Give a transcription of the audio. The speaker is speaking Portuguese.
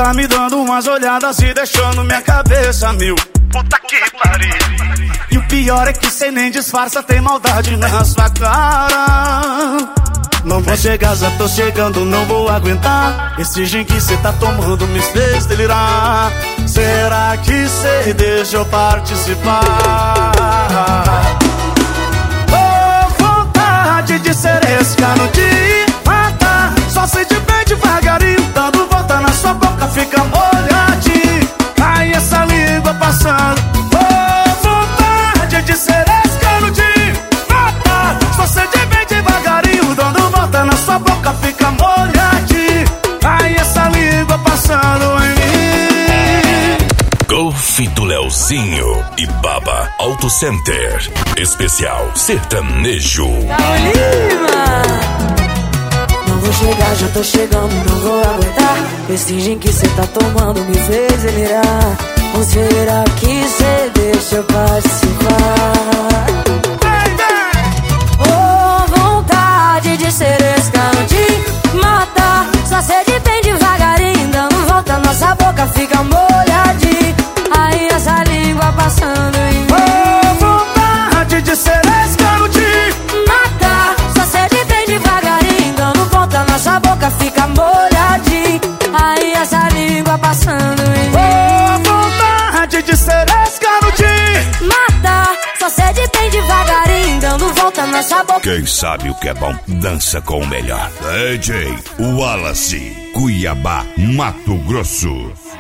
tá me dando umas olhadas e deixando minha cabeça mil. Puta que pariu. E o pior é que cê nem disfarça, tem maldade na sua cara. Não vou chegar, já tô chegando, não vou aguentar. Esse gin que cê tá tomando me fez delirar. Será que cê deixa eu participar? Oh, vontade de seresca no dia mata. Só sente bem devagarinho, dando volta na sua boca, fica molhadinho. Ai, essa língua passando. Oh, vontade de seresca no dia mata. Só sente bem devagarinho, dando volta na sua boca, fica molhadinho. Ai, essa língua passando em mim. Golfe do Leozinho e Baba Auto Center. Especial sertanejo. Não vou chegar, já tô chegando, não vou aguentar. Esse gin que cê tá tomando me fez delirar. Ou será que cê deixa eu participar? Oh, vontade de seresca não te matar. Só sede bem devagarinho, dando volta, nossa boca fica molhadinha. Aí essa língua passando em mim. Oh, vontade de seresca no te matar. Só sede bem devagarinho, dando volta, nossa boca fica molhadinha. Aí essa língua passando em mim. Oh, vontade de seresca no te matar. Só sede bem devagarinho, dando volta, nossa boca. Quem sabe o que é bom, dança com o melhor. DJ Wallace, Cuiabá, Mato Grosso.